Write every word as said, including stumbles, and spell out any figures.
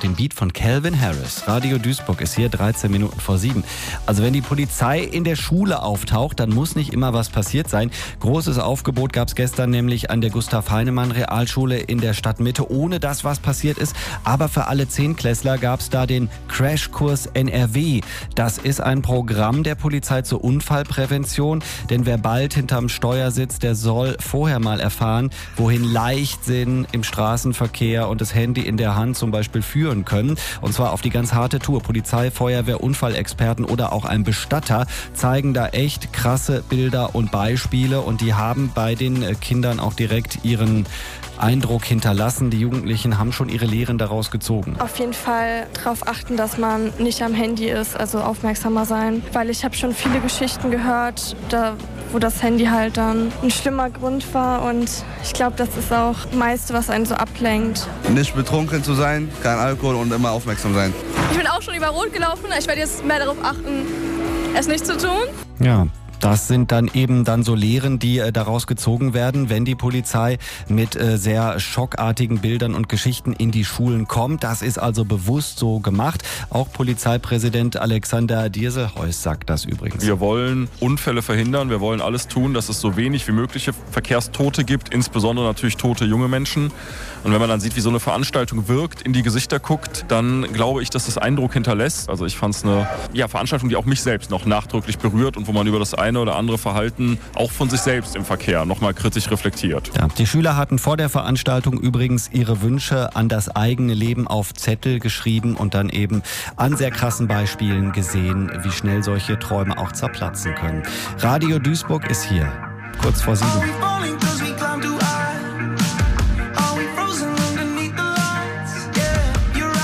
den Beat von Calvin Harris. Radio Duisburg ist hier dreizehn Minuten vor sieben. Also wenn die Polizei in der Schule auftaucht, dann muss nicht immer was passiert sein. Großes Aufgebot gab es gestern nämlich an der Gustav-Heinemann-Realschule in der Stadtmitte, ohne dass was passiert ist. Aber für alle Zehnklässler gab es da den Crashkurs N R W. Das ist ein Programm der Polizei zur Unfallprävention. Denn wer bald hinterm Steuer sitzt, der soll vorher mal erfahren, wohin Leichtsinn im Straßenverkehr und das Handy in der Hand zum Beispiel führen können. Und zwar auf die ganz harte Tour. Polizei, Feuerwehr, Unfallexperten oder auch ein Bestatter zeigen da echt krasse Bilder und Beispiele. Und die haben bei den Kindern auch direkt ihren Eindruck hinterlassen. Die Jugendlichen haben schon ihre Lehren daraus gezogen. Auf jeden Fall darauf achten, dass man nicht am Handy ist, also aufmerksamer sein. Weil ich habe schon viele Geschichten gehört, da, wo das Handy halt dann ein schlimmer Grund war. Und ich glaube, das ist auch das meiste, was einen so ablenkt. Nicht betrunken zu sein, kein Alkohol und immer aufmerksam sein. Ich bin auch schon über Rot gelaufen. Ich werde jetzt mehr darauf achten, es nicht zu tun. Ja. Das sind dann eben dann so Lehren, die äh, daraus gezogen werden, wenn die Polizei mit äh, sehr schockartigen Bildern und Geschichten in die Schulen kommt. Das ist also bewusst so gemacht. Auch Polizeipräsident Alexander Dierselhuis sagt das übrigens. Wir wollen Unfälle verhindern. Wir wollen alles tun, dass es so wenig wie mögliche Verkehrstote gibt, insbesondere natürlich tote junge Menschen. Und wenn man dann sieht, wie so eine Veranstaltung wirkt, in die Gesichter guckt, dann glaube ich, dass das Eindruck hinterlässt. Also ich fand es eine ja, Veranstaltung, die auch mich selbst noch nachdrücklich berührt und wo man über das eine oder andere Verhalten auch von sich selbst im Verkehr nochmal kritisch reflektiert. Ja, die Schüler hatten vor der Veranstaltung übrigens ihre Wünsche an das eigene Leben auf Zettel geschrieben und dann eben an sehr krassen Beispielen gesehen, wie schnell solche Träume auch zerplatzen können. Radio Duisburg ist hier, kurz vor sieben.